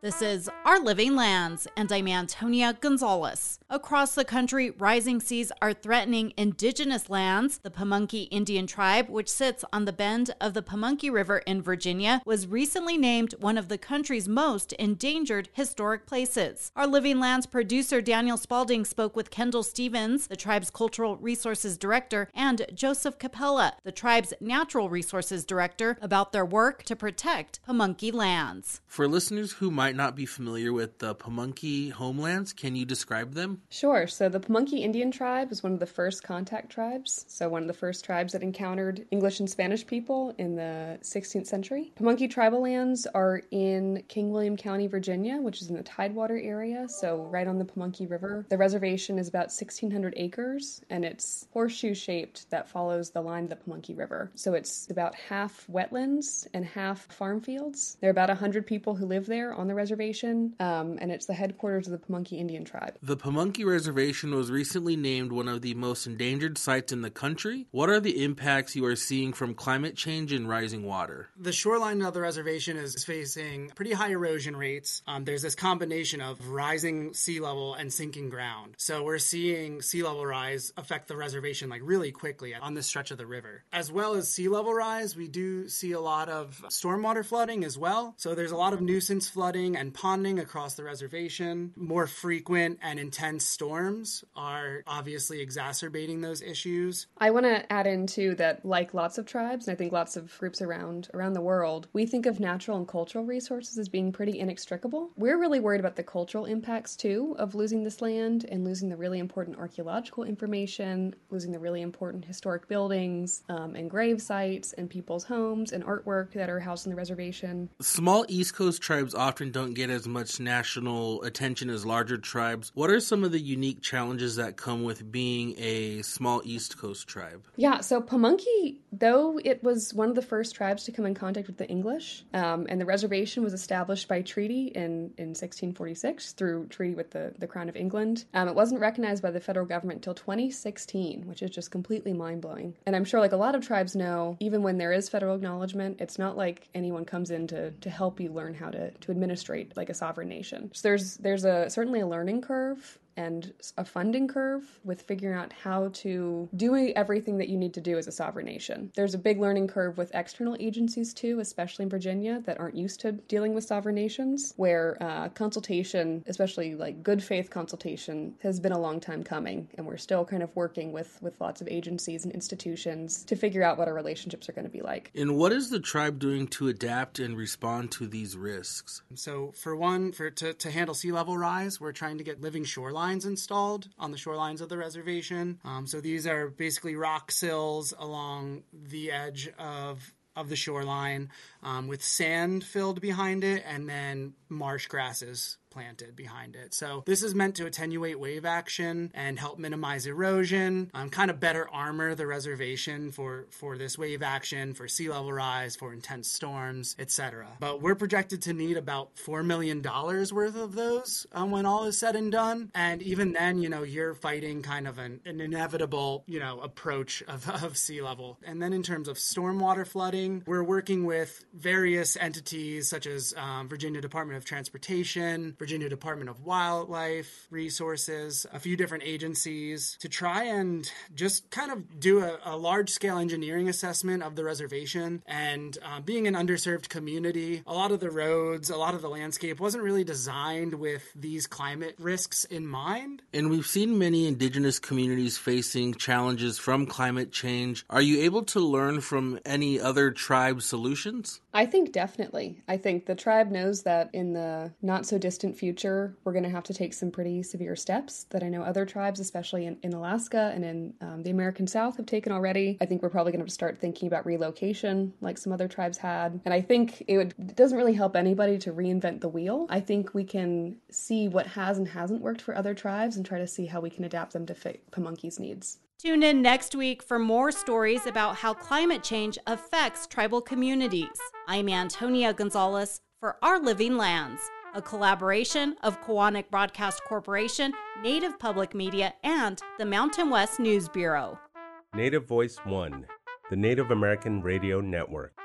This is Our Living Lands, and I'm Antonia Gonzalez. Across the country, rising seas are threatening indigenous lands. The Pamunkey Indian tribe, which sits on the bend of the Pamunkey River in Virginia, was recently named one of the country's most endangered historic places. Our Living Lands producer Daniel Spalding spoke with Kendall Stevens, the tribe's Cultural Resources Director, and Joseph Capella, the tribe's Natural Resources Director, about their work to protect Pamunkey lands. For listeners who might not be familiar with the Pamunkey homelands, can you describe them? Sure. So the Pamunkey Indian tribe was one of the first contact tribes. So one of the first tribes that encountered English and Spanish people in the 16th century. Pamunkey tribal lands are in King William County, Virginia, which is in the Tidewater area, so right on the Pamunkey River. The reservation is about 1,600 acres, and it's horseshoe-shaped that follows the line of the Pamunkey River. So it's about half wetlands and half farm fields. There are about 100 people who live there on the reservation, and it's the headquarters of the Pamunkey Indian tribe. The Pamunkey Reservation was recently named one of the most endangered sites in the country. What are the impacts you are seeing from climate change and rising water? The shoreline of the reservation is facing pretty high erosion rates. There's this combination of rising sea level and sinking ground. So we're seeing sea level rise affect the reservation really quickly on this stretch of the river. As well as sea level rise, we do see a lot of stormwater flooding as well. So there's a lot of nuisance flooding and ponding across the reservation. More frequent and intense storms are obviously exacerbating those issues. I want to add in too that, like lots of tribes, and I think lots of groups around the world, we think of natural and cultural resources as being pretty inextricable. We're really worried about the cultural impacts too of losing this land and losing the really important archaeological information, losing the really important historic buildings and grave sites and people's homes and artwork that are housed on the reservation. Small East Coast tribes often don't get as much national attention as larger tribes. What are some of the unique challenges that come with being a small East Coast tribe? Yeah, so Pamunkey, though it was one of the first tribes to come in contact with the English, and the reservation was established by treaty in 1646 through treaty with the Crown of England. It wasn't recognized by the federal government until 2016, which is just completely mind-blowing. And I'm sure like a lot of tribes know, even when there is federal acknowledgement, it's not like anyone comes in to help you learn how to administrate like a sovereign nation. So there's certainly a learning curve and a funding curve with figuring out how to do everything that you need to do as a sovereign nation. There's a big learning curve with external agencies too, especially in Virginia, that aren't used to dealing with sovereign nations, where consultation, especially like good faith consultation, has been a long time coming, and we're still kind of working with lots of agencies and institutions to figure out what our relationships are going to be like. And what is the tribe doing to adapt and respond to these risks? So for one, to handle sea level rise, we're trying to get living shorelines installed on the shorelines of the reservation. So these are basically rock sills along the edge of the shoreline with sand filled behind it and then marsh grasses planted behind it. So this is meant to attenuate wave action and help minimize erosion, kind of better armor the reservation for this wave action, for sea level rise, for intense storms, etc. But we're projected to need about $4 million worth of those when all is said and done. And even then, you're fighting kind of an inevitable, approach of sea level. And then in terms of stormwater flooding, we're working with various entities such as Virginia Department of Transportation, Virginia Department of Wildlife Resources, a few different agencies to try and just kind of do a large-scale engineering assessment of the reservation. And being an underserved community, a lot of the roads, a lot of the landscape wasn't really designed with these climate risks in mind. And we've seen many indigenous communities facing challenges from climate change. Are you able to learn from any other tribe solutions? I think definitely. I think the tribe knows that in the not-so-distant future, we're going to have to take some pretty severe steps that I know other tribes, especially in Alaska and in the American South, have taken already. I think we're probably going to have to start thinking about relocation like some other tribes had. And I think it doesn't really help anybody to reinvent the wheel. I think we can see what has and hasn't worked for other tribes and try to see how we can adapt them to fit Pamunkey's needs. Tune in next week for more stories about how climate change affects tribal communities. I'm Antonia Gonzalez for Our Living Lands, a collaboration of Koahnic Broadcast Corporation, Native Public Media, and the Mountain West News Bureau. Native Voice One, the Native American Radio Network.